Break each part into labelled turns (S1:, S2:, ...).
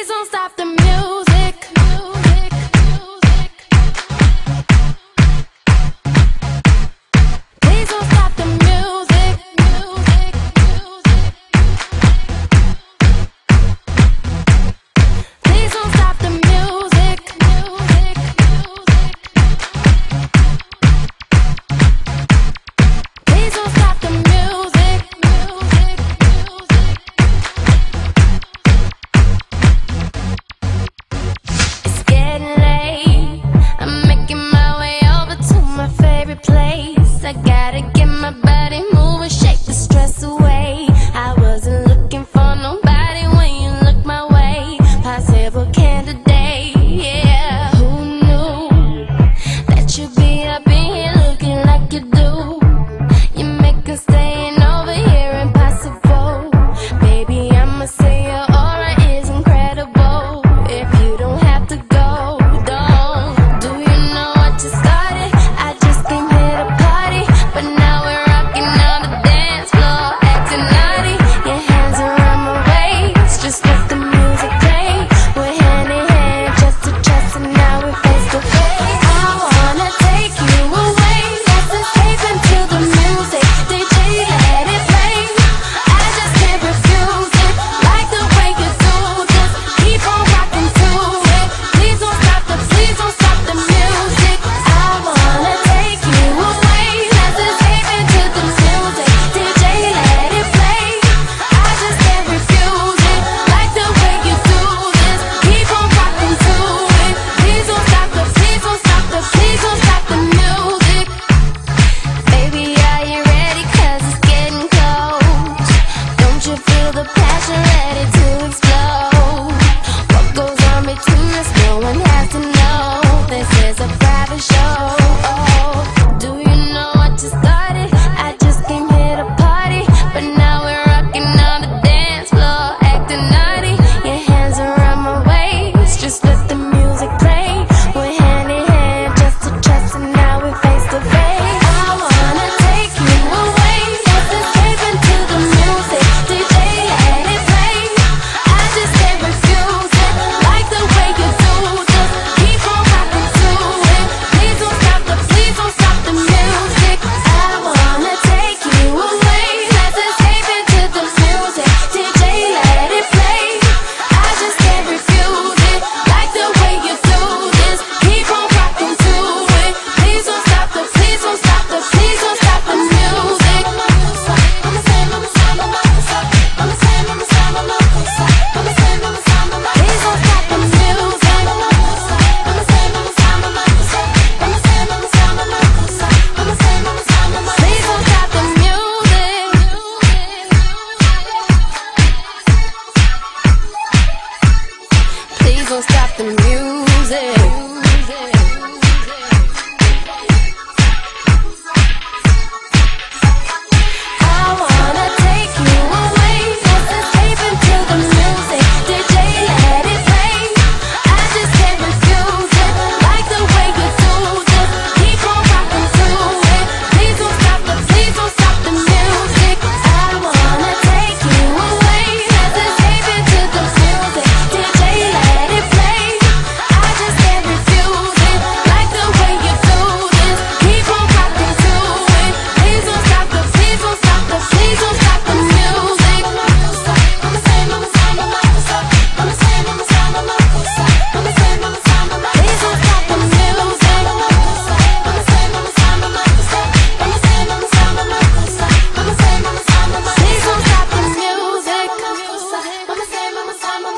S1: Please don't stop the music. Please don't stop the music. Please don't stop the music. Please don't stop the music. It's getting late. I'm making my way over to my favorite place. I gotta get my body moving, shake the stress away. I wasn't looking for nobody when you look my way. Possible candidate, yeah. Who knew that you'd be up in here looking like you do? You make us staying over here impossible. Baby, I'ma say your aura is incredible. If you don't have to go, don't. Do you know what you started? I just came here to party, but now we're rocking on the dance floor, acting naughty. Your hands around my waist, just let the music play. We're hand in hand, chest to chest, and now we're face to face. I wanna take you away, let's escape into the music. DJ, let it play. I just can't refuse it, like the way you do. Just keep on rocking to it. Please don't stop the music. I wanna take you away, let's escape into the music. DJ, let it play. I just can't refuse it, like the way you do this. Keep on rocking to it. Please don't stop the music. Baby, are you ready? 'Cause it's getting close. Don't you feel the passion ready to explode? What goes on between us, no one has to know. This is a private show. Do you know what you started? I just came here to party, but now we're rocking on the dance floor, acting naughty. Your hands around my waist, just let the music play. We're hand in hand, chest to chest, and now we're face to face. I wanna take you away, let's escape into the music. DJ, let it play. I just can't refuse it, like the way you do. Just keep on rocking to it. Please don't stop the music. I wanna take you away, let's escape into the music. DJ, let it play. I just can't refuse it, like the way you do this. Keep on rocking to it. Please don't stop the music. Please don't stop the music. Please don't stop the music. I wanna take you away, let's escape into the music. DJ, let it play. I just can't refuse it, like the way you do. Just keep on rocking to it. Please don't stop the music. I wanna take you away, let's escape into the music. DJ, let it play. I just can't refuse it, like the way you do this. Keep on rocking to it. Please don't stop the music. Please don't stop the music.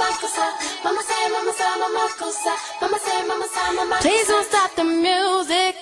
S1: Please don't stop the music.